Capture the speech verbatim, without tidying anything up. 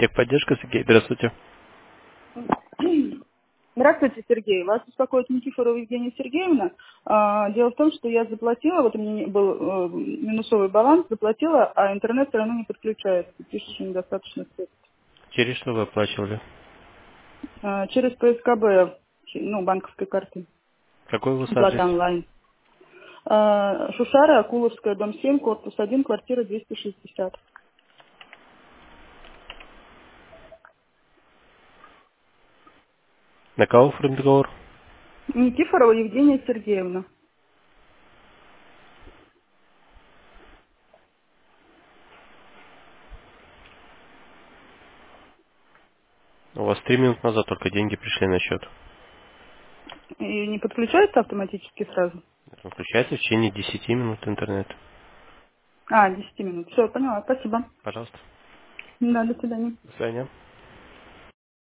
Техподдержка, Сергей, здравствуйте. Здравствуйте, Сергей. Вас беспокоит Никифорова Евгения Сергеевна. А, Дело в том, что я заплатила, вот у меня был э, минусовый баланс, заплатила, а интернет все равно не подключается. Пишет, что недостаточно средств. Через что вы оплачивали? А, Через ПСКБ, ну, банковской карты. Какой у вас адрес? Оплата онлайн. А, Шушара, Акуловская, дом семь, корпус один, квартира двести шестьдесят. На кого оформлен договор? Никифорова Евгения Сергеевна. У вас три минуты назад только деньги пришли на счет. И не подключается автоматически сразу? Это включается в течение десяти минут интернет. А, десять минут. Все, поняла. Спасибо. Пожалуйста. Да, до свидания. До свидания.